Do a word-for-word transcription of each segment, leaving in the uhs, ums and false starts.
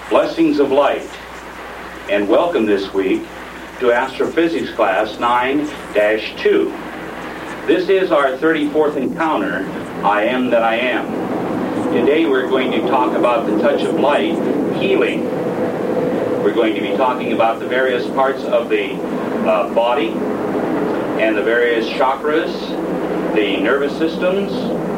Blessings of Light, and welcome this week to Astrophysics Class nine dash two. This is our thirty-fourth encounter, I Am That I Am. Today we're going to talk about the touch of light, healing. We're going to be talking about the various parts of the uh, body and the various chakras, the nervous systems,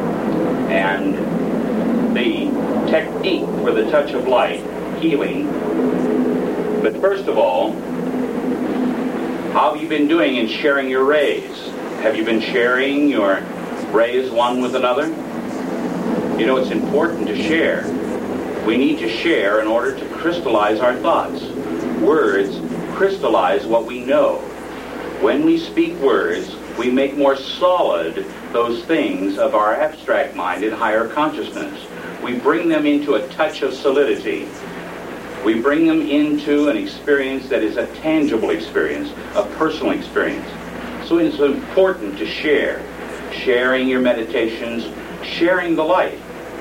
and the technique for the touch of light, healing. But first of all, how have you been doing in sharing your rays? Have you been sharing your rays one with another? You know, it's important to share. We need to share in order to crystallize our thoughts. Words crystallize what we know. When we speak words, we make more solid those things of our abstract mind and higher consciousness. We bring them into a touch of solidity. We bring them into an experience that is a tangible experience, a personal experience. So it's important to share. Sharing your meditations, sharing the light.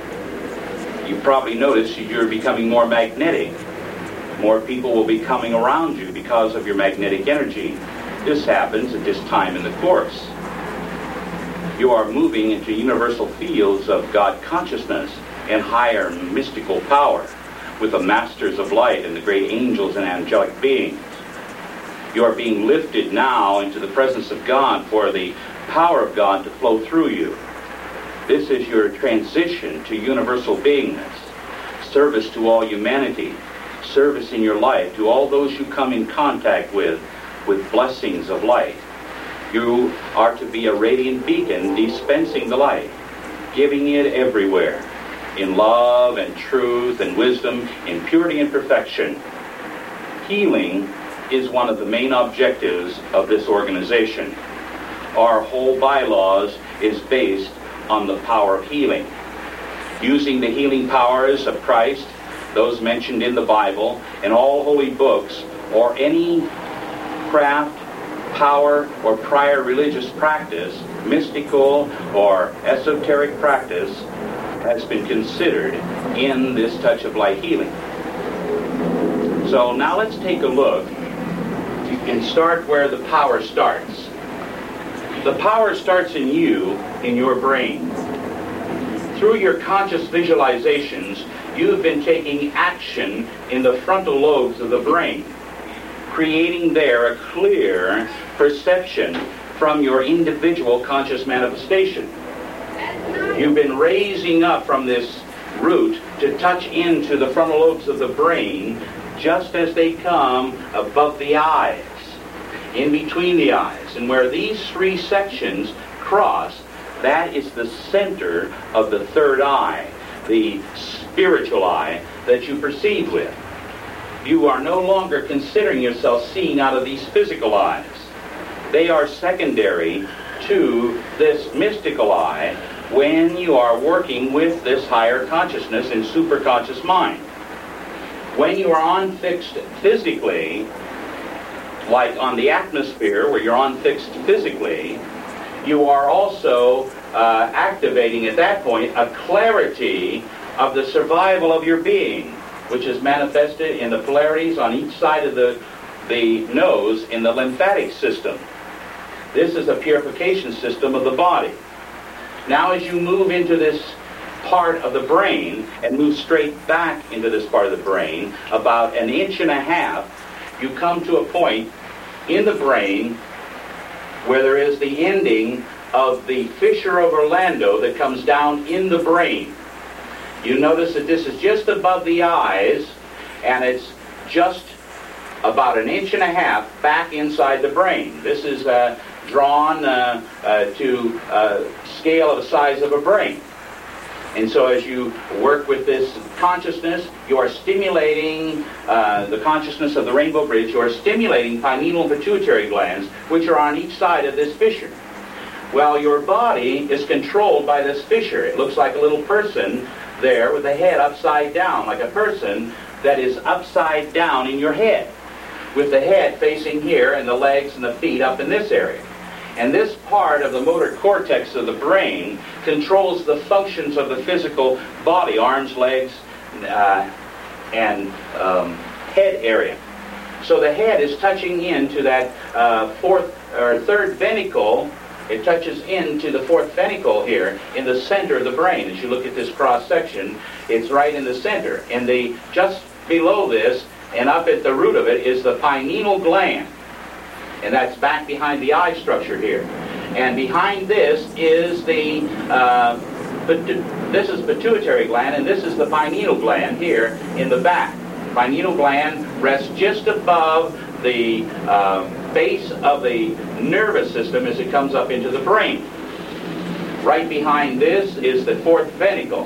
You probably noticed you're becoming more magnetic. More people will be coming around you because of your magnetic energy. This happens at this time in the course. You are moving into universal fields of God consciousness and higher mystical power, with the masters of light and the great angels and angelic beings. You are being lifted now into the presence of God for the power of God to flow through you. This is your transition to universal beingness, service to all humanity, service in your life to all those you come in contact with, with blessings of light. You are to be a radiant beacon dispensing the light, giving it everywhere, in love and truth and wisdom, in purity and perfection. Healing is one of the main objectives of this organization. Our whole bylaws is based on the power of healing. Using the healing powers of Christ, those mentioned in the Bible, and all holy books, or any craft, power, or prior religious practice, mystical or esoteric practice, has been considered in this touch of light healing. So now let's take a look and start where the power starts. The power starts in you, in your brain. Through your conscious visualizations, you've been taking action in the frontal lobes of the brain, creating there a clear perception from your individual conscious manifestation. You've been raising up from this root to touch into the frontal lobes of the brain just as they come above the eyes, in between the eyes. And where these three sections cross, that is the center of the third eye, the spiritual eye that you perceive with. You are no longer considering yourself seeing out of these physical eyes. They are secondary to this mystical eye when you are working with this higher consciousness and superconscious mind. When you are unfixed physically, like on the atmosphere where you're unfixed physically, you are also uh, activating at that point a clarity of the survival of your being, which is manifested in the polarities on each side of the, the nose in the lymphatic system. This is a purification system of the body. Now as you move into this part of the brain and move straight back into this part of the brain, about an inch and a half, you come to a point in the brain where there is the ending of the fissure of Orlando that comes down in the brain. You notice that this is just above the eyes, and it's just about an inch and a half back inside the brain. This is uh, drawn uh, uh, to uh, scale of the size of a brain. And so as you work with this consciousness, you are stimulating uh, the consciousness of the rainbow bridge. You are stimulating pineal and pituitary glands, which are on each side of this fissure. Well, your body is controlled by this fissure. It looks like a little person there with the head upside down, like a person that is upside down in your head, with the head facing here and the legs and the feet up in this area. And this part of the motor cortex of the brain controls the functions of the physical body, arms, legs, uh, and um, head area. So the head is touching into that uh, fourth or third venicle. It touches into the fourth venicle here in the center of the brain. As you look at this cross section, it's right in the center. And the just below this and up at the root of it is the pineal gland, and that's back behind the eye structure here. And behind this is the uh, this is pituitary gland, and this is the pineal gland here in the back. Pineal gland rests just above the uh, base of the nervous system as it comes up into the brain. Right behind this is the fourth venicle.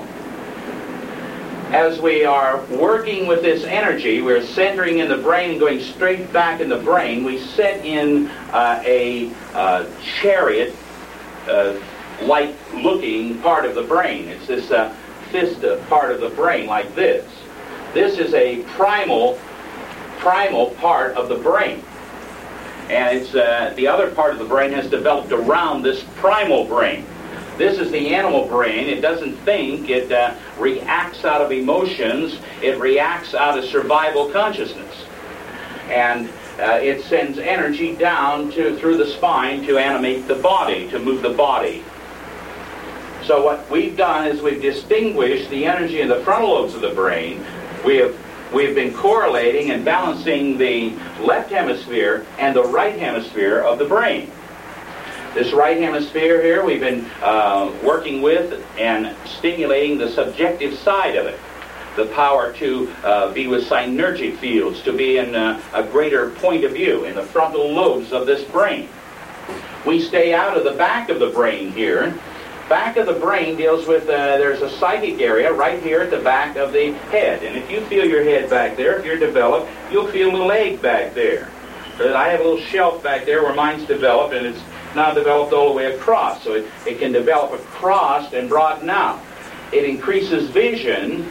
As we are working with this energy, we're centering in the brain and going straight back in the brain. We set in uh, a uh, chariot uh, like looking part of the brain. It's this uh, fista part of the brain like this. This is a primal primal part of the brain, and it's uh, the other part of the brain has developed around this primal brain. This is the animal brain. It doesn't think. It uh, reacts out of emotions. It reacts out of survival consciousness, and uh, it sends energy down to through the spine to animate the body, to move the body. So what we've done is we've distinguished the energy in the frontal lobes of the brain. We have we've been correlating and balancing the left hemisphere and the right hemisphere of the brain. This right hemisphere here, we've been uh, working with and stimulating the subjective side of it. The power to uh, be with synergic fields, to be in uh, a greater point of view in the frontal lobes of this brain. We stay out of the back of the brain here. Back of the brain deals with, uh, there's a psychic area right here at the back of the head. And if you feel your head back there, if you're developed, you'll feel a leg back there. But I have a little shelf back there where mine's developed, and it's now developed all the way across. So it, it can develop across and broaden out. It increases vision,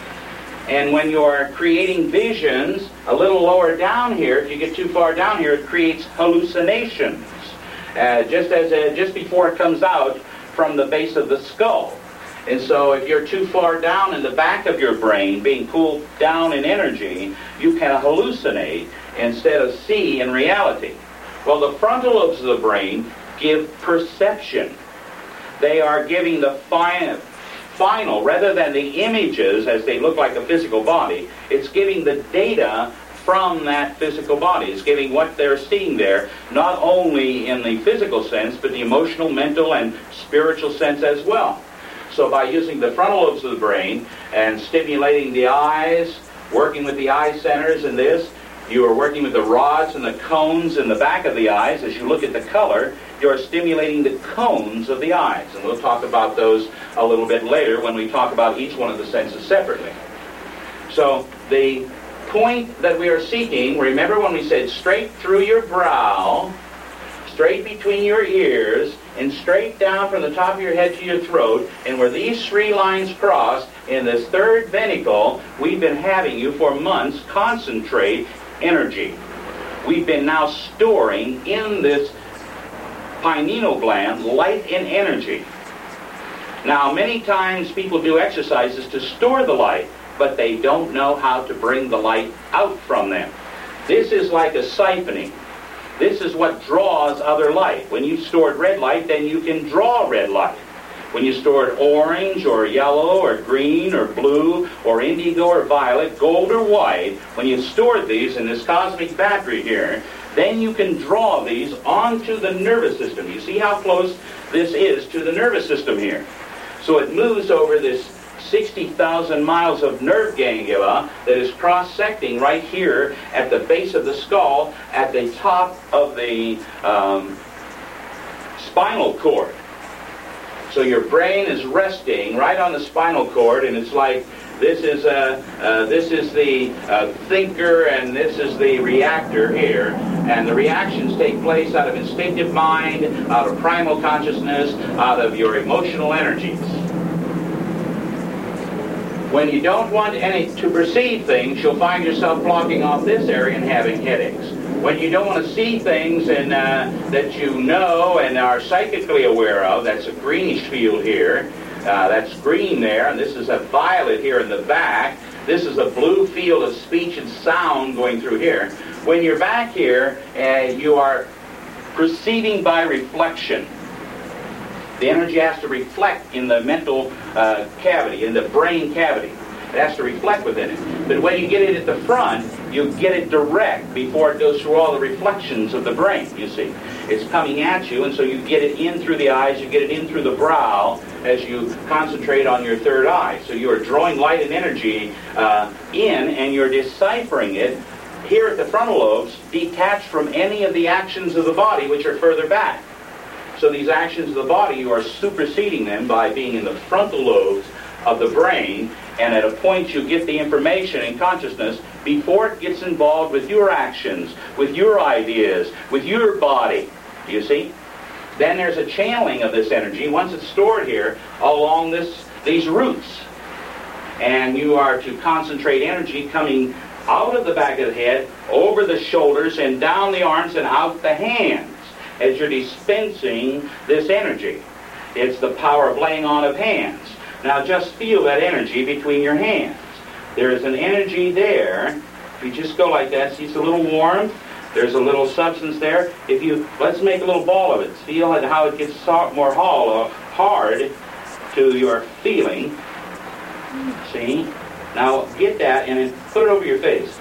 and when you're creating visions a little lower down here, if you get too far down here, it creates hallucinations. Uh, just as uh, just before it comes out from the base of the skull. And so if you're too far down in the back of your brain, being pulled down in energy, you can hallucinate instead of see in reality. Well, the frontal lobes of the brain give perception. They are giving the fi- final, rather than the images as they look like a physical body, it's giving the data from that physical body. It's giving what they're seeing there, not only in the physical sense, but the emotional, mental, and spiritual sense as well. So by using the frontal lobes of the brain and stimulating the eyes, working with the eye centers in this, you are working with the rods and the cones in the back of the eyes. As you look at the color, you're stimulating the cones of the eyes. And we'll talk about those a little bit later when we talk about each one of the senses separately. So the point that we are seeking, remember when we said straight through your brow, straight between your ears, and straight down from the top of your head to your throat, and where these three lines cross, in this third venicle, we've been having you for months concentrate energy. We've been now storing in this pineal gland light and energy. Now, many times people do exercises to store the light, but they don't know how to bring the light out from them. This is like a siphoning. This is what draws other light. When you've stored red light, then you can draw red light. When you stored orange or yellow or green or blue or indigo or violet, gold or white, when you've stored these in this cosmic battery here, then you can draw these onto the nervous system. You see how close this is to the nervous system here. So it moves over this sixty thousand miles of nerve ganglia that is cross-secting right here at the base of the skull at the top of the um, spinal cord. So your brain is resting right on the spinal cord, and it's like this is uh, uh, this is the uh, thinker and this is the reactor here, and the reactions take place out of instinctive mind, out of primal consciousness, out of your emotional energies. When you don't want any to perceive things, you'll find yourself blocking off this area and having headaches. When you don't want to see things and uh, that you know and are psychically aware of, that's a greenish field here, uh, that's green there, and this is a violet here in the back. This is a blue field of speech and sound going through here. When you're back here, uh, you are proceeding by reflection. The energy has to reflect in the mental uh, cavity, in the brain cavity. It has to reflect within it. But when you get it at the front, you get it direct before it goes through all the reflections of the brain, you see. It's coming at you, and so you get it in through the eyes, you get it in through the brow as you concentrate on your third eye. So you are drawing light and energy uh, in, and you're deciphering it here at the frontal lobes, detached from any of the actions of the body which are further back. So these actions of the body, you are superseding them by being in the frontal lobes of the brain, and at a point you get the information in consciousness before it gets involved with your actions, with your ideas, with your body. You see? Then there's a channeling of this energy once it's stored here along this these roots. And you are to concentrate energy coming out of the back of the head, over the shoulders, and down the arms and out the hands as you're dispensing this energy. It's the power of laying on of hands. Now just feel that energy between your hands. There is an energy there. If you just go like that, see it's a little warm. There's a little substance there. If you, let's make a little ball of it. Feel how it gets more hollow, hard to your feeling. See? Now get that and then put it over your face.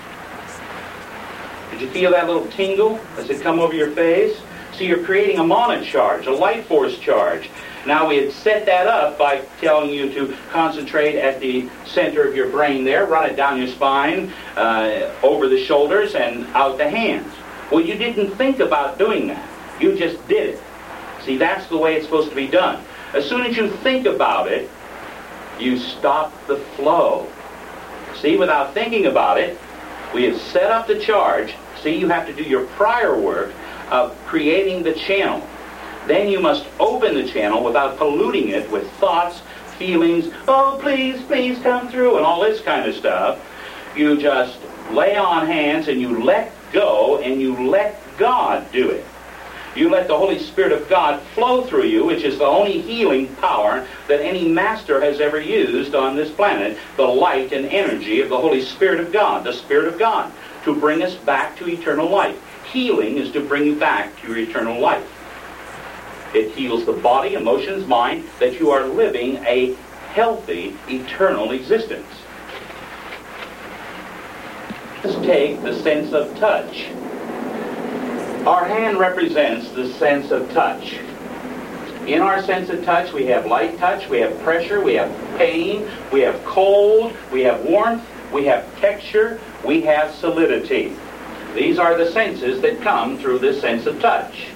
Did you feel that little tingle as it come over your face? See, you're creating a mana charge, a light force charge. Now we had set that up by telling you to concentrate at the center of your brain there, run it down your spine, uh, over the shoulders, and out the hands. Well, you didn't think about doing that. You just did it. See, that's the way it's supposed to be done. As soon as you think about it, you stop the flow. See, without thinking about it, we have set up the charge. See, you have to do your prior work of creating the channel. Then you must open the channel without polluting it with thoughts, feelings, oh, please, please come through, and all this kind of stuff. You just lay on hands and you let go and you let God do it. You let the Holy Spirit of God flow through you, which is the only healing power that any master has ever used on this planet, the light and energy of the Holy Spirit of God, the Spirit of God, to bring us back to eternal life. Healing is to bring you back to your eternal life. It heals the body, emotions, mind, that you are living a healthy, eternal existence. Let's take the sense of touch. Our hand represents the sense of touch. In our sense of touch, we have light touch, we have pressure, we have pain, we have cold, we have warmth, we have texture, we have solidity. These are the senses that come through this sense of touch.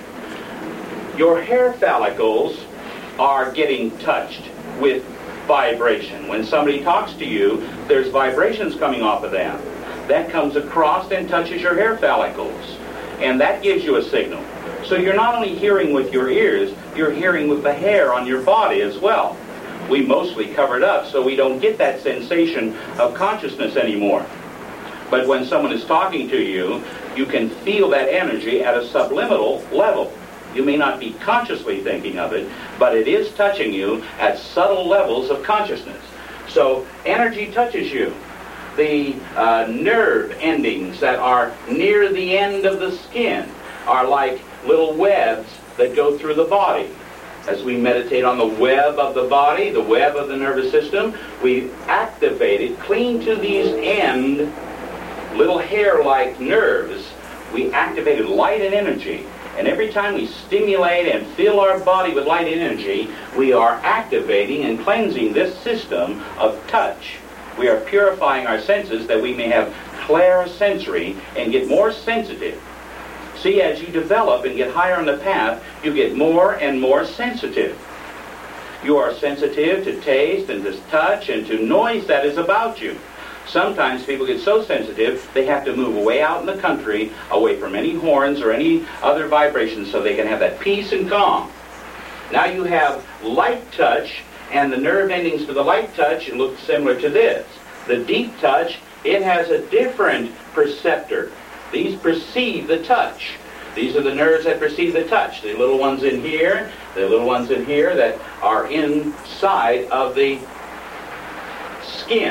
Your hair follicles are getting touched with vibration. When somebody talks to you, there's vibrations coming off of them. That comes across and touches your hair follicles. And that gives you a signal. So you're not only hearing with your ears, you're hearing with the hair on your body as well. We mostly cover it up so we don't get that sensation of consciousness anymore. But when someone is talking to you, you can feel that energy at a subliminal level. You may not be consciously thinking of it, but it is touching you at subtle levels of consciousness. So energy touches you. The uh, nerve endings that are near the end of the skin are like little webs that go through the body. As we meditate on the web of the body, the web of the nervous system, we activate it clean to these end little hair-like nerves. We activated light and energy. And every time we stimulate and fill our body with light and energy, we are activating and cleansing this system of touch. We are purifying our senses that we may have clairsensory and get more sensitive. See, as you develop and get higher on the path, you get more and more sensitive. You are sensitive to taste and to touch and to noise that is about you. Sometimes people get so sensitive, they have to move way out in the country, away from any horns or any other vibrations, so they can have that peace and calm. Now you have light touch, and the nerve endings for the light touch look similar to this. The deep touch, it has a different perceptor. These perceive the touch. These are the nerves that perceive the touch. The little ones in here, the little ones in here that are inside of the skin.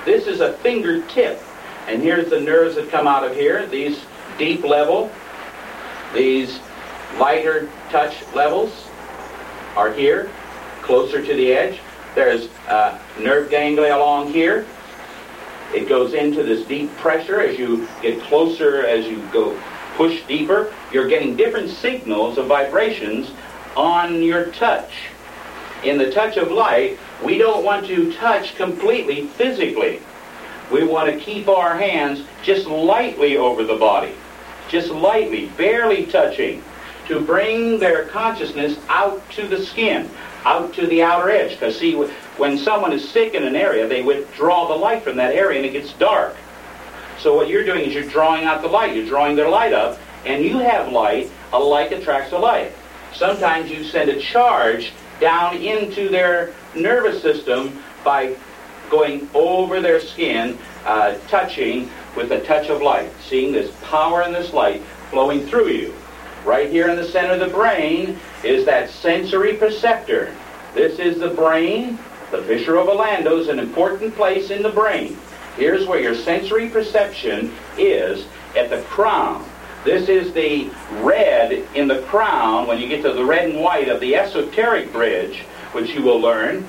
This is a fingertip. And here's the nerves that come out of here. These deep level, these lighter touch levels are here, closer to the edge. There's uh, nerve ganglia along here. It goes into this deep pressure as you get closer, as you go push deeper. You're getting different signals of vibrations on your touch. In the touch of light, we don't want to touch completely physically. We want to keep our hands just lightly over the body, just lightly, barely touching, to bring their consciousness out to the skin, out to the outer edge. Because see, when someone is sick in an area, they withdraw the light from that area and it gets dark. So what you're doing is you're drawing out the light. You're drawing their light up, and you have light. A light attracts a light. Sometimes you send a charge down into their nervous system by going over their skin, uh, touching with a touch of light. Seeing this power and this light flowing through you. Right here in the center of the brain is that sensory perceptor. This is the brain. The fissure of Orlando is an important place in the brain. Here's where your sensory perception is, at the crown. This is the red in the crown when you get to the red and white of the esoteric bridge, which you will learn.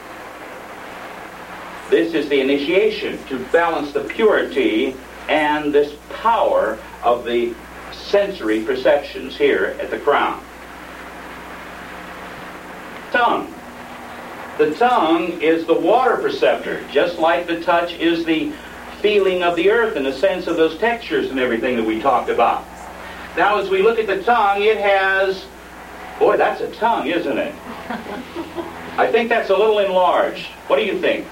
This is the initiation to balance the purity and this power of the sensory perceptions here at the crown. Tongue. The tongue is the water perceptor, just like the touch is the feeling of the earth and the sense of those textures and everything that we talked about. Now as we look at the tongue, it has, boy, that's a tongue, isn't it? I think that's a little enlarged. What do you think?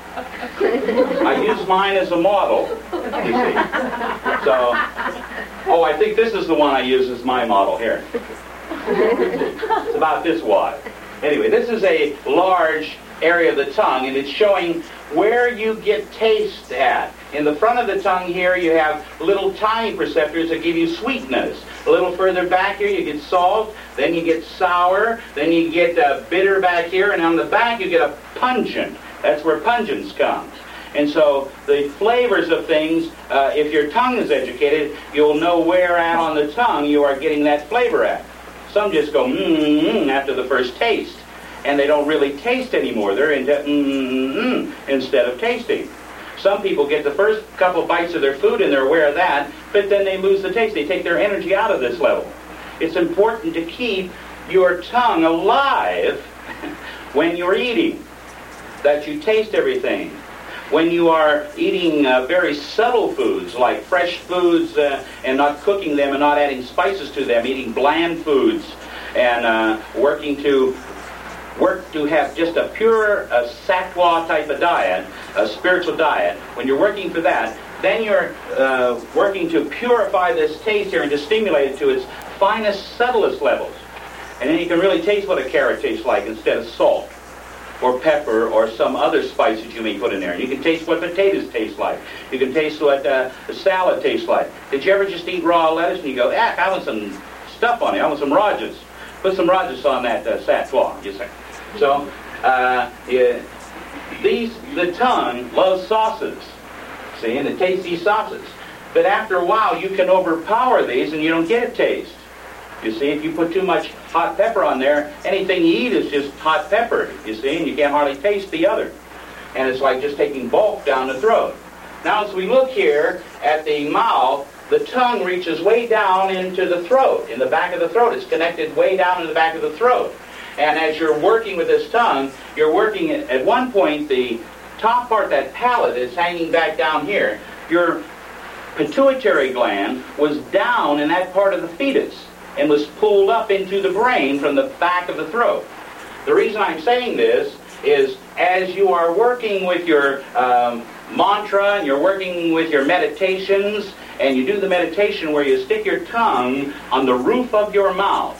I use mine as a model, you see. So, oh, I think this is the one I use as my model here. It's about this wide. Anyway, this is a large area of the tongue, and it's showing where you get taste at. In the front of the tongue here, you have little tiny perceptors that give you sweetness. A little further back here, you get salt, then you get sour, then you get uh, bitter back here, and on the back you get a pungent. That's where pungence comes. And so the flavors of things, uh, if your tongue is educated, you'll know where at on the tongue you are getting that flavor at. Some just go mm-mm after the first taste, and they don't really taste anymore. They're into mm-mm instead of tasting. Some people get the first couple bites of their food and they're aware of that, but then they lose the taste. They take their energy out of this level. It's important to keep your tongue alive when you're eating, that you taste everything. When you are eating uh, very subtle foods, like fresh foods, uh, and not cooking them and not adding spices to them, eating bland foods, and uh, working to work to have just a pure uh, sattva type of diet, a spiritual diet. When you're working for that, then you're uh, working to purify this taste here and to stimulate it to its finest, subtlest levels. And then you can really taste what a carrot tastes like instead of salt or pepper or some other spice that you may put in there. And you can taste what potatoes taste like. You can taste what uh, a salad tastes like. Did you ever just eat raw lettuce and you go, ah, I want some stuff on it. I want some rajas. Put some rajas on that uh, sattva, you say. So, uh, yeah, these, the tongue loves sauces, see, and it tastes these sauces. But after a while, you can overpower these and you don't get a taste. You see, if you put too much hot pepper on there, anything you eat is just hot pepper, you see, and you can't hardly taste the other. And it's like just taking bulk down the throat. Now, as we look here at the mouth, the tongue reaches way down into the throat, in the back of the throat. It's connected way down in the back of the throat. And as you're working with this tongue, you're working at, at one point, the top part, that palate is hanging back down here. Your pituitary gland was down in that part of the fetus and was pulled up into the brain from the back of the throat. The reason I'm saying this is as you are working with your um, mantra and you're working with your meditations, and you do the meditation where you stick your tongue on the roof of your mouth,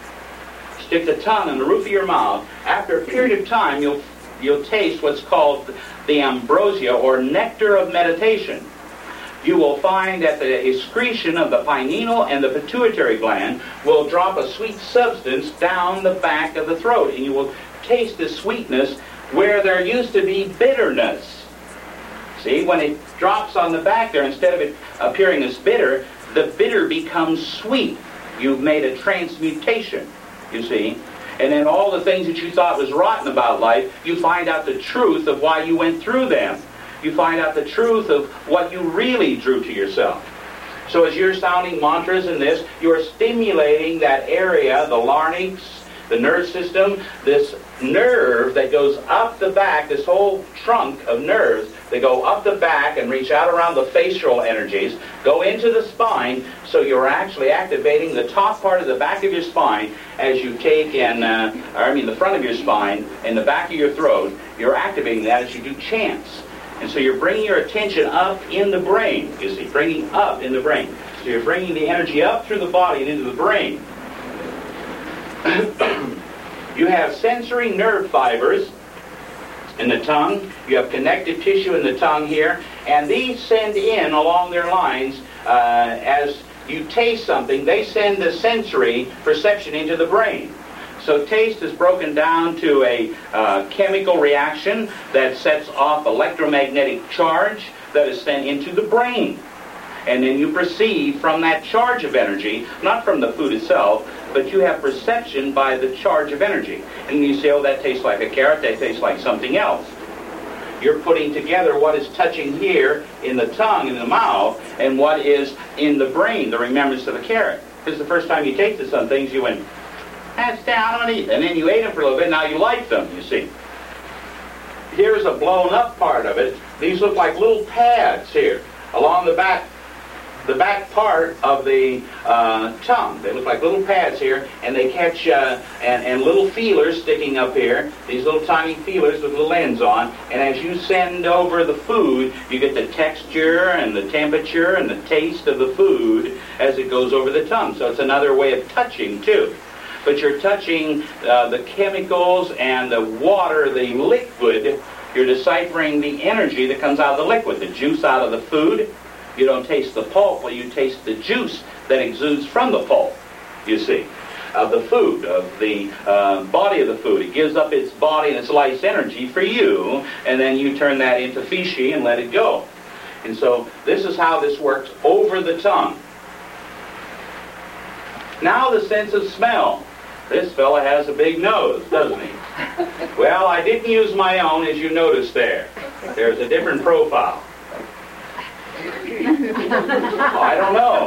stick the tongue on the roof of your mouth, after a period of time you'll you'll taste what's called the ambrosia or nectar of meditation. You will find that the excretion of the pineal and the pituitary gland will drop a sweet substance down the back of the throat, and you will taste the sweetness where there used to be bitterness. See, when it drops on the back there, instead of it appearing as bitter, the bitter becomes sweet. You've made a transmutation, you see. And then all the things that you thought was rotten about life, you find out the truth of why you went through them. You find out the truth of what you really drew to yourself. So as you're sounding mantras in this, you're stimulating that area, the larynx, the nerve system, this nerve that goes up the back, this whole trunk of nerves that go up the back and reach out around the facial energies, go into the spine, so you're actually activating the top part of the back of your spine as you take and, uh, or I mean the front of your spine and the back of your throat. You're activating that as you do chants. And so you're bringing your attention up in the brain, you see, bringing up in the brain. So you're bringing the energy up through the body and into the brain. You have sensory nerve fibers in the tongue. You have connective tissue in the tongue here. And these send in along their lines uh, as you taste something. They send the sensory perception into the brain. So taste is broken down to a uh, chemical reaction that sets off electromagnetic charge that is sent into the brain. And then you perceive from that charge of energy, not from the food itself, but you have perception by the charge of energy. And you say, oh, that tastes like a carrot, that tastes like something else. You're putting together what is touching here in the tongue, in the mouth, and what is in the brain, the remembrance of the carrot. Because the first time you tasted some things, you went, that's down, I don't eat. And then you ate them for a little bit, now you like them, you see. Here's a blown up part of it. These look like little pads here along the back the back part of the uh, tongue. They look like little pads here, and they catch uh, and, and little feelers sticking up here, these little tiny feelers with little ends on, and as you send over the food, you get the texture and the temperature and the taste of the food as it goes over the tongue. So it's another way of touching too. But you're touching uh, the chemicals and the water, the liquid. You're deciphering the energy that comes out of the liquid, the juice out of the food. You don't taste the pulp, well, you taste the juice that exudes from the pulp, you see, of the food, of the uh, body of the food. It gives up its body and its life's energy for you, and then you turn that into feces and let it go. And so this is how this works over the tongue. Now the sense of smell. This fella has a big nose, doesn't he? Well, I didn't use my own, as you notice there. There's a different profile. I don't know.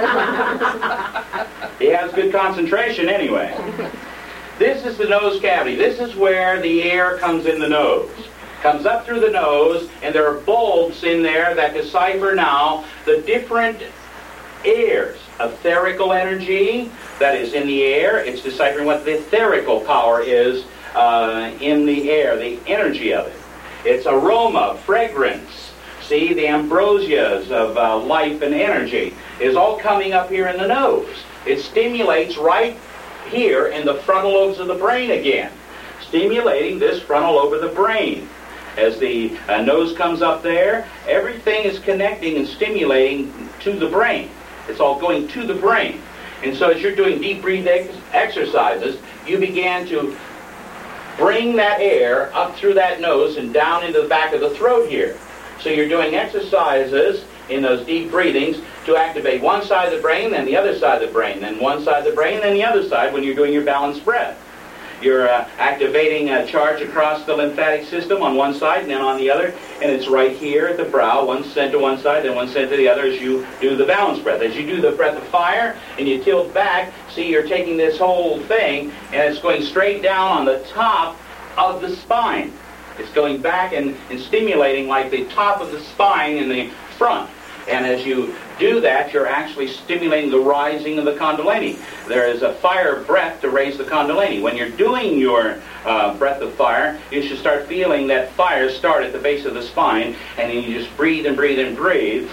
He has good concentration anyway. This is the nose cavity. This is where the air comes in the nose. Comes up through the nose, and there are bulbs in there that decipher now the different airs. Etherical energy that is in the air. It's deciphering what the etherical power is uh, in the air, the energy of it. It's aroma, fragrance. See, the ambrosias of uh, life and energy is all coming up here in the nose. It stimulates right here in the frontal lobes of the brain again, stimulating this frontal lobe of the brain. As the uh, nose comes up there, everything is connecting and stimulating to the brain. It's all going to the brain. And so as you're doing deep breath ex- exercises, you began to bring that air up through that nose and down into the back of the throat here. So you're doing exercises in those deep breathings to activate one side of the brain, then the other side of the brain, then one side of the brain, then the other side when you're doing your balanced breath. You're uh, activating a charge across the lymphatic system on one side and then on the other, and it's right here at the brow, one sent to one side, then one sent to the other as you do the balanced breath. As you do the breath of fire and you tilt back, see, you're taking this whole thing and it's going straight down on the top of the spine. It's going back and, and stimulating like the top of the spine in the front. And as you do that, you're actually stimulating the rising of the Kundalini. There is a fire breath to raise the Kundalini. When you're doing your uh, breath of fire, you should start feeling that fire start at the base of the spine, and then you just breathe and breathe and breathe.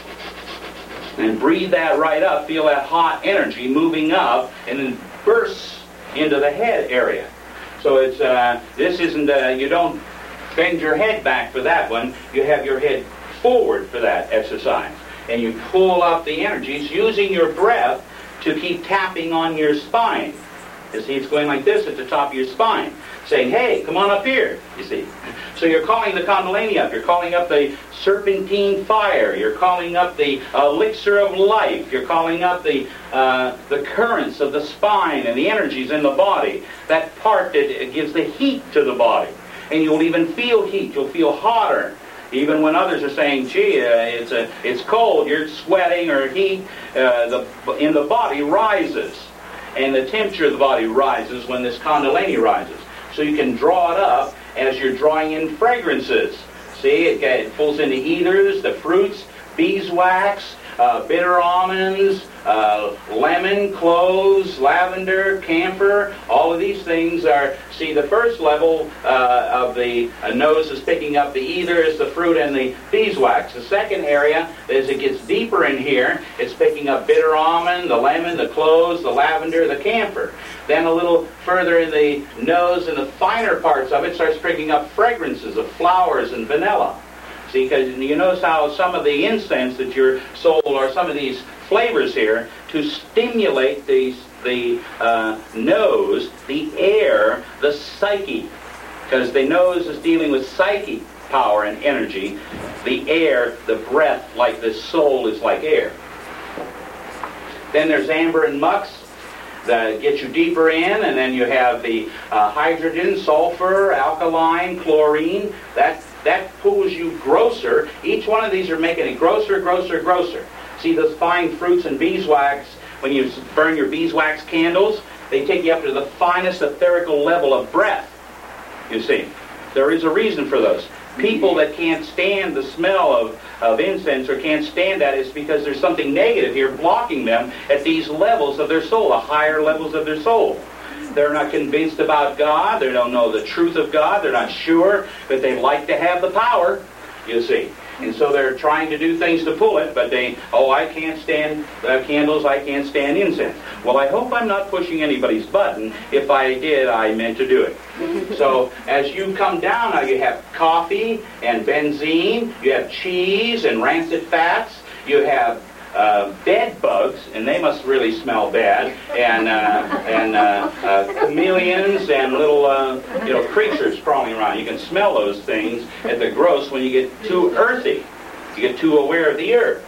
And breathe that right up, feel that hot energy moving up, and then bursts into the head area. So it's uh, this isn't, uh, you don't bend your head back for that one. You have your head forward for that exercise. And you pull up the energies using your breath to keep tapping on your spine. You see, it's going like this at the top of your spine. saying, hey, come on up here, you see. So you're calling the Kundalini up. You're calling up the serpentine fire. You're calling up the elixir of life. You're calling up the uh, the currents of the spine and the energies in the body. That part that gives the heat to the body. And you'll even feel heat. You'll feel hotter. Even when others are saying, gee, uh, it's, a, it's cold, you're sweating or heat, uh, the, in the body rises. And the temperature of the body rises when this Kundalini rises. So you can draw it up as you're drawing in fragrances. See, it, it pulls into ethers, the fruits, beeswax, uh, bitter almonds, uh, lemon, cloves, lavender, camphor. All of these things are, see, the first level uh, of the uh, nose is picking up the ethers, the fruit, and the beeswax. The second area, as it gets deeper in here, it's picking up bitter almond, the lemon, the cloves, the lavender, the camphor. Then a little further in the nose and the finer parts of it starts picking up fragrances of flowers and vanilla. See, because you notice how some of the incense that you're sold, or some of these flavors here, to stimulate the, the uh, nose, the air, the psyche. Because the nose is dealing with psyche power and energy. The air, the breath, like the soul is like air. Then there's amber and mux that get you deeper in, and then you have the uh, hydrogen, sulfur, alkaline, chlorine. That that pulls you grosser. Each one of these are making it grosser, grosser, grosser. See those fine fruits and beeswax, when you burn your beeswax candles, they take you up to the finest etherical level of breath. You see, there is a reason for those. People that can't stand the smell of, of incense or can't stand that is because there's something negative here blocking them at these levels of their soul, the higher levels of their soul. They're not convinced about God. They don't know the truth of God. They're not sure, but they like to have the power, you see. And so they're trying to do things to pull it, but they, oh, I can't stand uh, candles, I can't stand incense. Well, I hope I'm not pushing anybody's button. If I did, I meant to do it. So as you come down, now you have coffee and benzene, you have cheese and rancid fats, you have uh, bed bugs, and they must really smell bad, and uh, and uh, uh, chameleons and little uh, you know creatures crawling around. You can smell those things at the gross when you get too earthy. You get too aware of the earth.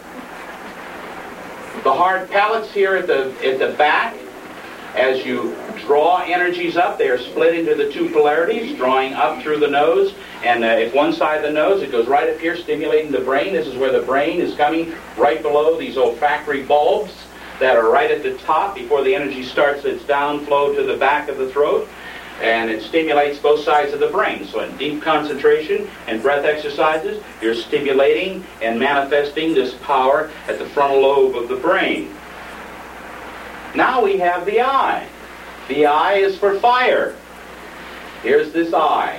The hard pellets here at the at the back, as you draw energies up, they are split into the two polarities, drawing up through the nose. And uh, if one side of the nose, it goes right up here, stimulating the brain. This is where the brain is coming, right below these olfactory bulbs that are right at the top before the energy starts its downflow to the back of the throat. And it stimulates both sides of the brain. So in deep concentration and breath exercises, you're stimulating and manifesting this power at the frontal lobe of the brain. Now we have the eye. The eye is for fire. Here's this eye.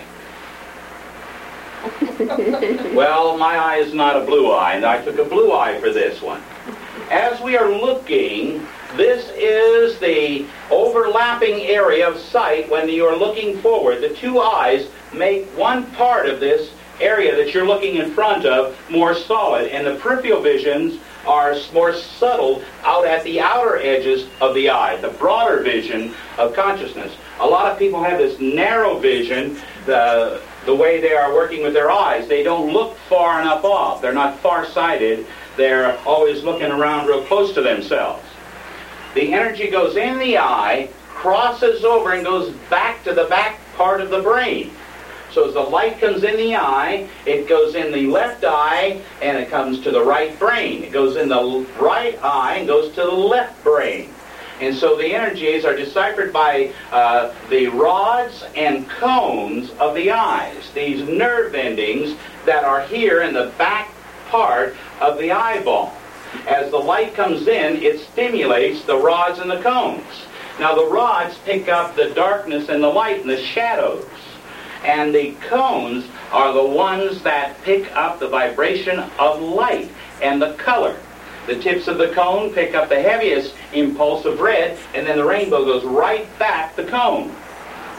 Well, my eye is not a blue eye, and I took a blue eye for this one. As we are looking, this is the overlapping area of sight when you're looking forward. The two eyes make one part of this area that you're looking in front of more solid, and the peripheral visions are more subtle out at the outer edges of the eye, the broader vision of consciousness. A lot of people have this narrow vision, the, the way they are working with their eyes. They don't look far enough off. They're not far-sighted. They're always looking around real close to themselves. The energy goes in the eye, crosses over, and goes back to the back part of the brain. So as the light comes in the eye, it goes in the left eye, and it comes to the right brain. It goes in the right eye and goes to the left brain. And so the energies are deciphered by uh, the rods and cones of the eyes, these nerve endings that are here in the back part of the eyeball. As the light comes in, it stimulates the rods and the cones. Now the rods pick up the darkness and the light and the shadows. And the cones are the ones that pick up the vibration of light and the color. The tips of the cone pick up the heaviest impulse of red, and then the rainbow goes right back the cone.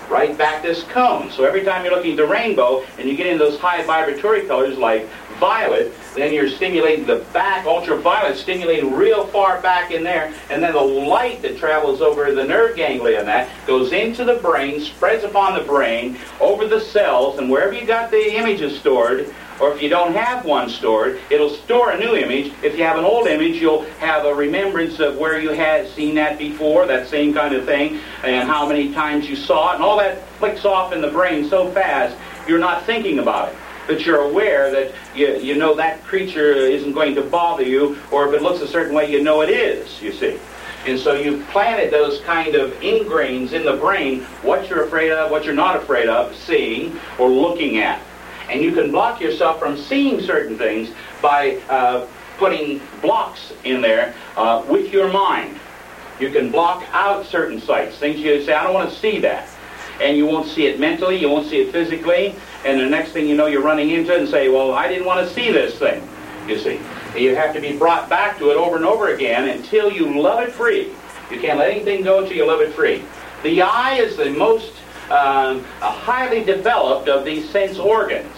right back this cone. So every time you're looking at the rainbow and you get into those high vibratory colors like violet, then you're stimulating the back, ultraviolet, stimulating real far back in there, and then the light that travels over the nerve ganglia and that goes into the brain, spreads upon the brain, over the cells, and wherever you got the images stored, or if you don't have one stored, it'll store a new image. If you have an old image, you'll have a remembrance of where you had seen that before, that same kind of thing, and how many times you saw it, and all that flicks off in the brain so fast, you're not thinking about it. But you're aware that you, you know that creature isn't going to bother you, or if it looks a certain way, you know it is, you see. And so you've planted those kind of ingrains in the brain, what you're afraid of, what you're not afraid of, seeing or looking at. And you can block yourself from seeing certain things by uh, putting blocks in there uh, with your mind. You can block out certain sights, things you say, I don't want to see that. And you won't see it mentally, you won't see it physically, and the next thing you know, you're running into it and say, well, I didn't want to see this thing, you see. You have to be brought back to it over and over again until you love it free. You can't let anything go until you love it free. The eye is the most um, highly developed of these sense organs.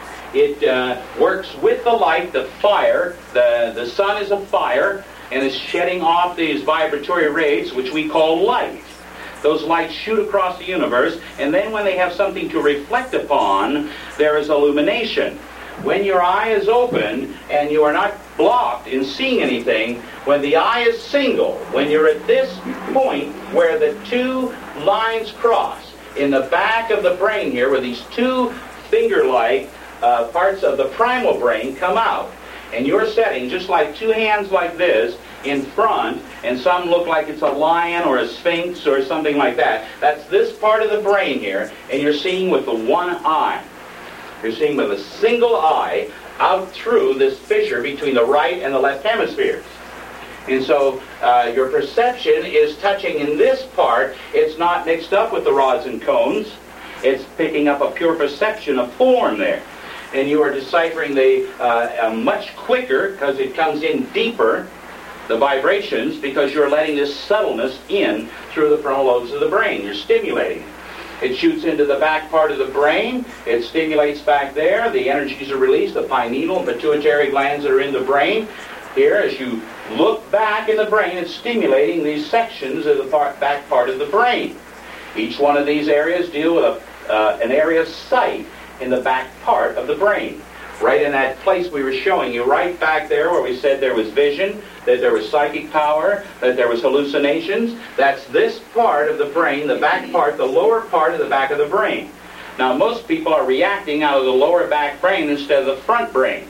It uh, works with the light, the fire. The, the sun is a fire, and is shedding off these vibratory rays, which we call light. Those lights shoot across the universe, and then when they have something to reflect upon, there is illumination. When your eye is open and you are not blocked in seeing anything, when the eye is single, when you're at this point where the two lines cross, in the back of the brain here, where these two finger-like uh, parts of the primal brain come out, and you're setting just like two hands like this in front, and some look like it's a lion or a sphinx or something like that. That's this part of the brain here, and you're seeing with the one eye. You're seeing with a single eye out through this fissure between the right and the left hemispheres. And so uh, your perception is touching in this part. It's not mixed up with the rods and cones. It's picking up a pure perception of form there. And you are deciphering the uh, uh, much quicker, because it comes in deeper, the vibrations, because you're letting this subtleness in through the frontal lobes of the brain. You're stimulating it. It shoots into the back part of the brain. It stimulates back there. The energies are released, the pineal and pituitary glands that are in the brain. Here, as you look back in the brain, it's stimulating these sections of the part, back part of the brain. Each one of these areas deal with a, uh, an area of sight in the back part of the brain. Right in that place we were showing you, right back there where we said there was vision, that there was psychic power, that there was hallucinations. That's this part of the brain, the back part, the lower part of the back of the brain. Now, most people are reacting out of the lower back brain instead of the front brain.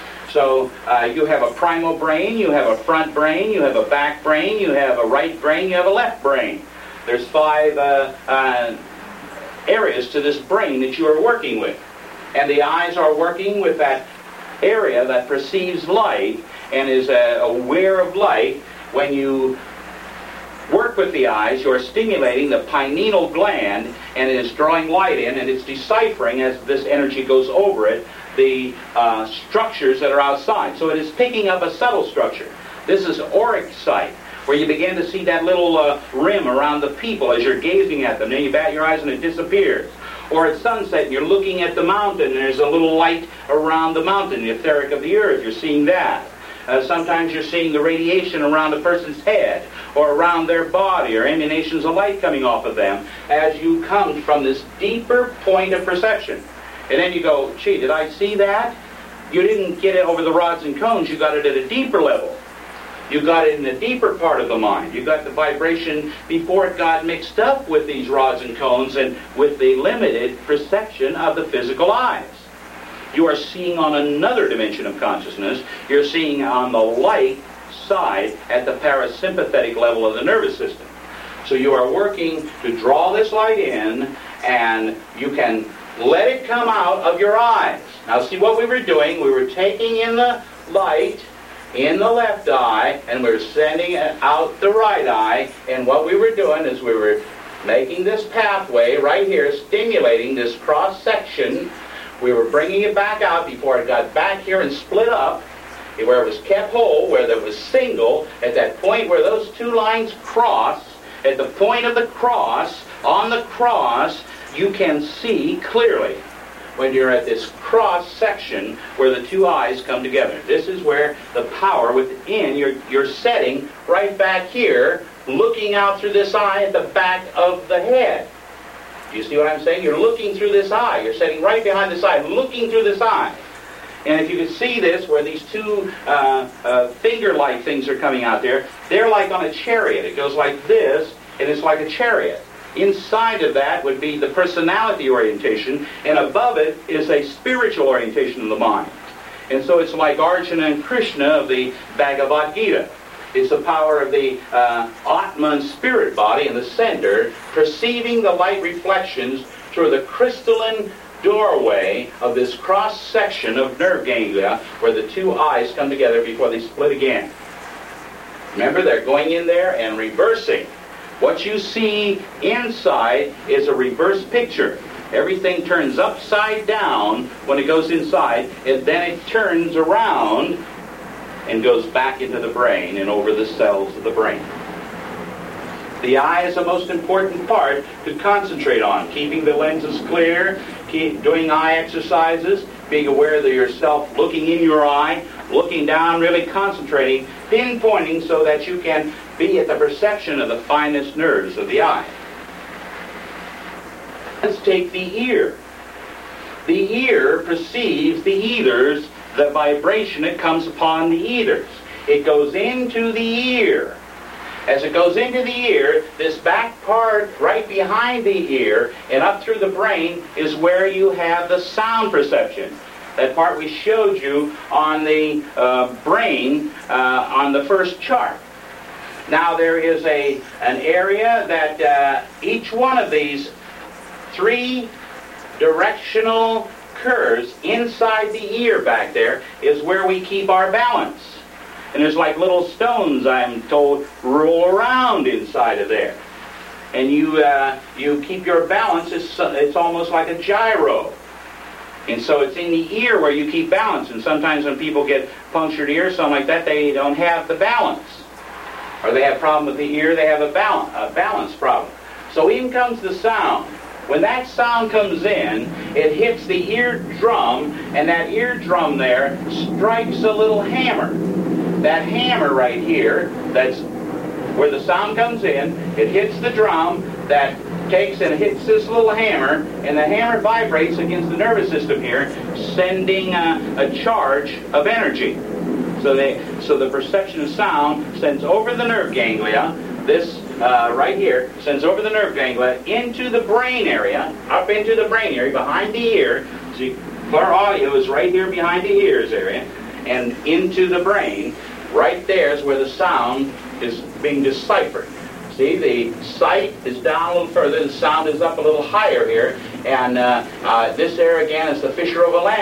So uh, you have a primal brain, you have a front brain, you have a back brain, you have a right brain, you have a left brain. There's five uh, uh, areas to this brain that you are working with. And the eyes are working with that area that perceives light and is uh, aware of light. When you work with the eyes, you're stimulating the pineal gland, and it is drawing light in, and it's deciphering, as this energy goes over it, the uh, structures that are outside. So it is picking up a subtle structure. This is auric sight, where you begin to see that little uh, rim around the people as you're gazing at them. Then you bat your eyes and it disappears. Or at sunset, and you're looking at the mountain, and there's a little light around the mountain, the etheric of the earth. You're seeing that. Uh, sometimes you're seeing the radiation around a person's head, or around their body, or emanations of light coming off of them, as you come from this deeper point of perception. And then you go, gee, did I see that? You didn't get it over the rods and cones, you got it at a deeper level. You got it in the deeper part of the mind. You got the vibration before it got mixed up with these rods and cones and with the limited perception of the physical eyes. You are seeing on another dimension of consciousness. You're seeing on the light side at the parasympathetic level of the nervous system. So you are working to draw this light in, and you can let it come out of your eyes. Now see what we were doing. We were taking in the light in the left eye, and we were sending it out the right eye, and what we were doing is we were making this pathway right here, stimulating this cross-section. We were bringing it back out before it got back here and split up, where it was kept whole, where it was single. At that point where those two lines cross, At the point of the cross, on the cross, you can see clearly when you're at this cross section where the two eyes come together. This is where the power within, you're, you're setting right back here, looking out through this eye at the back of the head. Do you see what I'm saying? You're looking through this eye. You're sitting right behind this eye, looking through this eye. And if you can see this, where these two uh, uh, finger-like things are coming out there, they're like on a chariot. It goes like this, and it's like a chariot. Inside of that would be the personality orientation, and above it is a spiritual orientation of the mind. And so it's like Arjuna and Krishna of the Bhagavad Gita. It's the power of the uh, Atman spirit body in the center, perceiving the light reflections through the crystalline doorway of this cross-section of nerve ganglia where the two eyes come together before they split again. Remember, they're going in there and reversing. What you see inside is a reverse picture. Everything turns upside down when it goes inside, and then it turns around and goes back into the brain and over the cells of the brain. The eye is the most important part to concentrate on. Keeping the lenses clear, keep doing eye exercises, being aware of yourself, looking in your eye, looking down, really concentrating, pinpointing so that you can be at the perception of the finest nerves of the eye. Let's take the ear. The ear perceives the ethers, the vibration that comes upon the ethers. It goes into the ear. As it goes into the ear, this back part right behind the ear and up through the brain is where you have the sound perception. That part we showed you on the uh, brain uh, on the first chart. Now there is a an area that uh, each one of these three directional curves inside the ear back there is where we keep our balance. And there's like little stones, I'm told, roll around inside of there. And you uh, you keep your balance, it's, it's almost like a gyro. And so it's in the ear where you keep balance. And sometimes when people get punctured ears, something like that, they don't have the balance. Or they have a problem with the ear, they have a balance, a balance problem. So in comes the sound. When that sound comes in, it hits the eardrum, and that eardrum there strikes a little hammer. That hammer right here, that's where the sound comes in, it hits the drum, that takes and hits this little hammer, and the hammer vibrates against the nervous system here, sending a, a charge of energy. So they, so the perception of sound sends over the nerve ganglia, this uh, right here, sends over the nerve ganglia into the brain area, up into the brain area, behind the ear. See, our audio is right here behind the ears area, and into the brain. Right there is where the sound is being deciphered. See, the sight is down a little further, the sound is up a little higher here, and uh, uh, this area again is the fissure of a lamp.